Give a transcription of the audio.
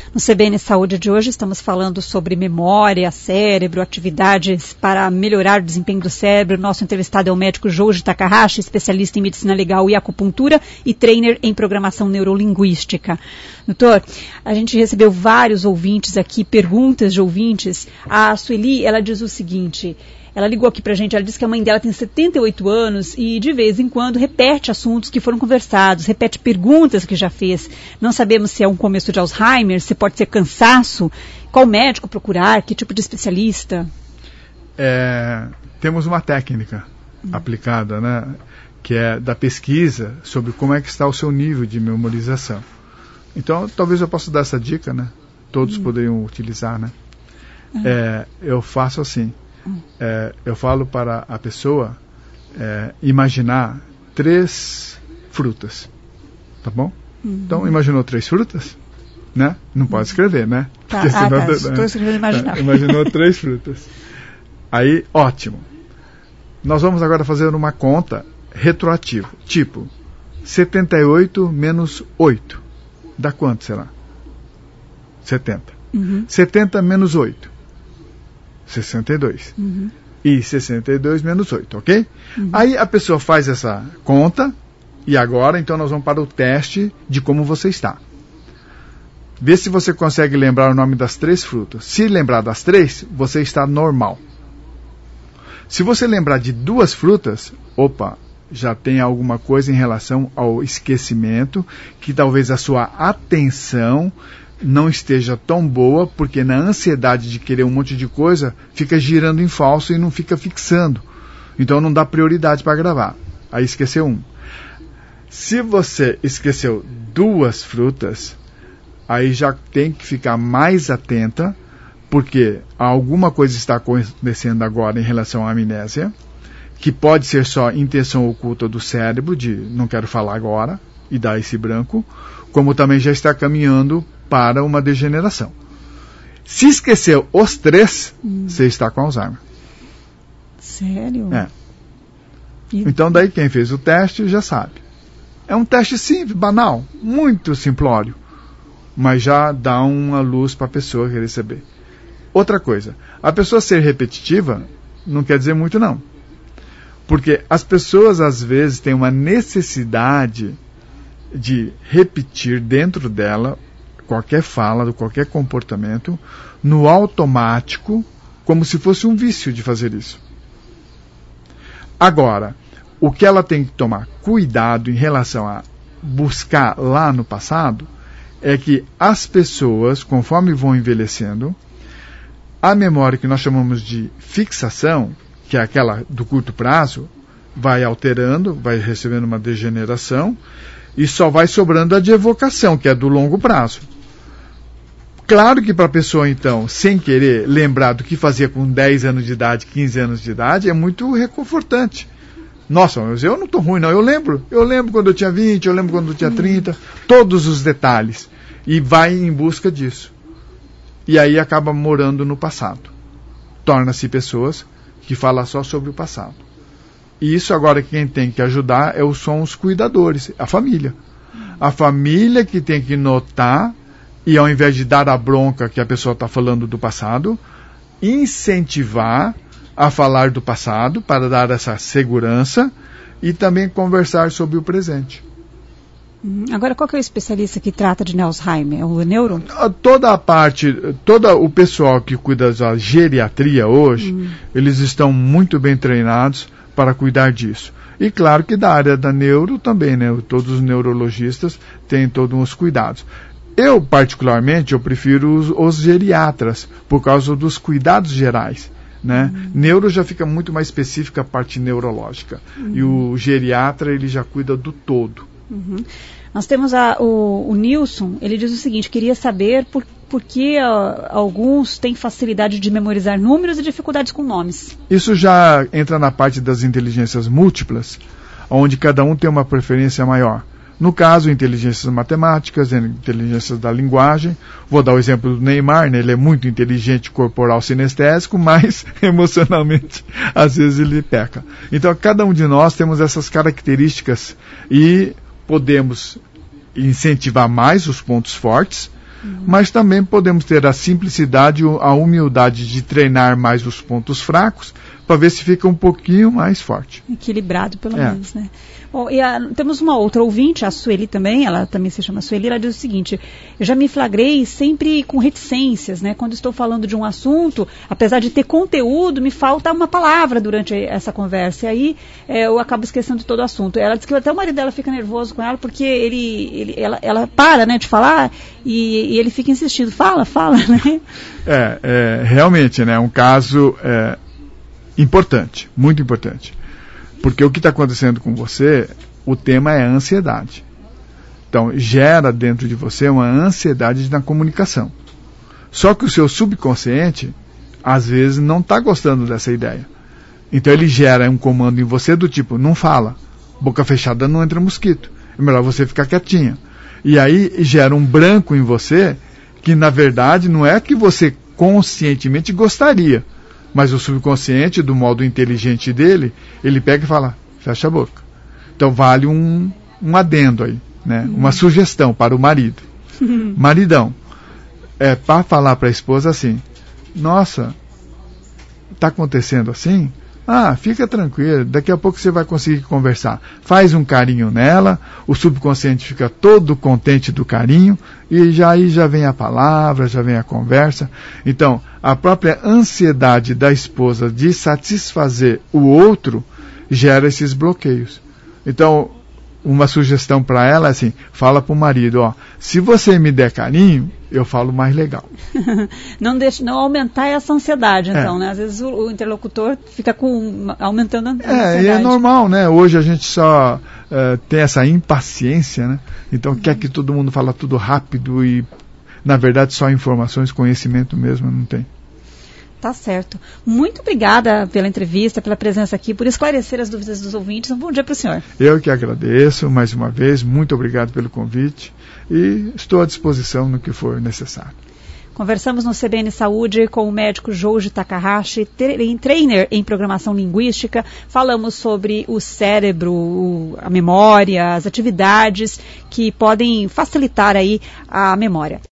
No CBN Saúde de hoje estamos falando sobre memória, cérebro, atividades para melhorar o desempenho do cérebro. Nosso entrevistado é o médico Joji Takahashi, especialista em medicina legal e acupuntura e trainer em programação neurolinguística. Doutor, a gente recebeu vários ouvintes aqui, perguntas de ouvintes. A Sueli, ela diz o seguinte... Ela ligou aqui pra gente, ela disse que a mãe dela tem 78 anos e de vez em quando repete assuntos que foram conversados, repete perguntas que já fez. Não sabemos se é um começo de Alzheimer, se pode ser cansaço, qual médico procurar, que tipo de especialista? Temos uma técnica aplicada, né, que é da pesquisa sobre como é que está o seu nível de memorização. Então, talvez eu possa dar essa dica, né? Todos poderiam utilizar, né? Eu faço assim. Eu falo para a pessoa imaginar 3 frutas, tá bom? Então, imaginou 3 frutas, né? Não pode escrever, né? Tá, estou escrevendo imaginar. Imaginou 3 frutas. Aí, ótimo. Nós vamos agora fazer uma conta retroativa, tipo 78 menos 8. Dá quanto será? 70. 70 menos 8. 62. E 62 menos 8, ok? Aí a pessoa faz essa conta e agora, então, nós vamos para o teste de como você está. Vê se você consegue lembrar o nome das 3 frutas. Se lembrar das 3, você está normal. Se você lembrar de 2 frutas, já tem alguma coisa em relação ao esquecimento, que talvez a sua atenção não esteja tão boa, porque na ansiedade de querer um monte de coisa, fica girando em falso e não fica fixando. Então não dá prioridade para gravar. Aí esqueceu 1. Se você esqueceu 2 frutas, aí já tem que ficar mais atenta, porque alguma coisa está acontecendo agora em relação à amnésia, que pode ser só intenção oculta do cérebro, de não quero falar agora, e dar esse branco, como também já está caminhando para uma degeneração. Se esqueceu os 3, você está com Alzheimer. Sério? Então daí quem fez o teste já sabe. É um teste simples, banal, muito simplório, mas já dá uma luz para a pessoa querer saber. Outra coisa, a pessoa ser repetitiva não quer dizer muito não. Porque as pessoas às vezes têm uma necessidade de repetir dentro dela qualquer fala, qualquer comportamento, no automático, como se fosse um vício de fazer isso. Agora, o que ela tem que tomar cuidado em relação a buscar lá no passado, é que as pessoas, conforme vão envelhecendo, a memória que nós chamamos de fixação, que é aquela do curto prazo, vai alterando, vai recebendo uma degeneração, e só vai sobrando a de evocação, que é do longo prazo. Claro que para a pessoa, então, sem querer lembrar do que fazia com 10 anos de idade, 15 anos de idade, é muito reconfortante. Nossa, mas eu não estou ruim, não. Eu lembro quando eu tinha 20, eu lembro quando eu tinha 30, todos os detalhes. E vai em busca disso. E aí acaba morando no passado. Torna-se pessoas que falam só sobre o passado. E isso agora quem tem que ajudar são os cuidadores, a família. A família que tem que notar e ao invés de dar a bronca que a pessoa está falando do passado, incentivar a falar do passado para dar essa segurança e também conversar sobre o presente. Agora, qual que é o especialista que trata de Alzheimer? É o neuro? Todo o pessoal que cuida da geriatria hoje, eles estão muito bem treinados para cuidar disso. E claro que da área da neuro também, né? Todos os neurologistas têm todos os cuidados. Eu, particularmente, prefiro os geriatras, por causa dos cuidados gerais, né? Neuro já fica muito mais específica a parte neurológica. E o geriatra, ele já cuida do todo. Nós temos o Nilson, ele diz o seguinte, queria saber por que alguns têm facilidade de memorizar números e dificuldades com nomes. Isso já entra na parte das inteligências múltiplas, onde cada um tem uma preferência maior. No caso, inteligências matemáticas, inteligências da linguagem. Vou dar o exemplo do Neymar, né? Ele é muito inteligente corporal sinestésico, mas emocionalmente, às vezes, ele peca. Então, cada um de nós temos essas características e podemos incentivar mais os pontos fortes Mas também podemos ter a simplicidade, a humildade de treinar mais os pontos fracos para ver se fica um pouquinho mais forte. Equilibrado, pelo menos, né? Bom, e temos uma outra ouvinte, a Sueli também, ela também se chama Sueli, ela diz o seguinte: eu já me flagrei sempre com reticências, né? Quando estou falando de um assunto, apesar de ter conteúdo, me falta uma palavra durante essa conversa, e aí eu acabo esquecendo de todo o assunto. Ela diz que até o marido dela fica nervoso com ela, porque ela para, né, de falar, e ele fica insistindo, fala, né? Realmente, né, um caso importante, muito importante. Porque o que está acontecendo com você, o tema é a ansiedade. Então, gera dentro de você uma ansiedade na comunicação. Só que o seu subconsciente, às vezes, não está gostando dessa ideia. Então, ele gera um comando em você do tipo, não fala, boca fechada não entra mosquito. É melhor você ficar quietinha. E aí, gera um branco em você, que, na verdade, não é que você conscientemente gostaria. Mas o subconsciente, do modo inteligente dele, ele pega e fala, fecha a boca. Então vale um adendo aí, né? Uma sugestão para o marido. Maridão, para falar para a esposa assim, nossa, está acontecendo assim? Fica tranquilo, daqui a pouco você vai conseguir conversar. Faz um carinho nela, o subconsciente fica todo contente do carinho, e aí já vem a palavra, já vem a conversa. Então, a própria ansiedade da esposa de satisfazer o outro gera esses bloqueios. Então, uma sugestão para ela é assim, fala para o marido, se você me der carinho, eu falo mais legal. Não aumentar essa ansiedade, então, né? Às vezes o interlocutor fica aumentando a ansiedade. E é normal, né? Hoje a gente só tem essa impaciência, né? Então quer que todo mundo fala tudo rápido e, na verdade, só informações, conhecimento mesmo não tem. Tá certo. Muito obrigada pela entrevista, pela presença aqui, por esclarecer as dúvidas dos ouvintes. Um bom dia para o senhor. Eu que agradeço, mais uma vez, muito obrigado pelo convite e estou à disposição no que for necessário. Conversamos no CBN Saúde com o médico Joji Takahashi, trainer em programação linguística. Falamos sobre o cérebro, a memória, as atividades que podem facilitar aí a memória.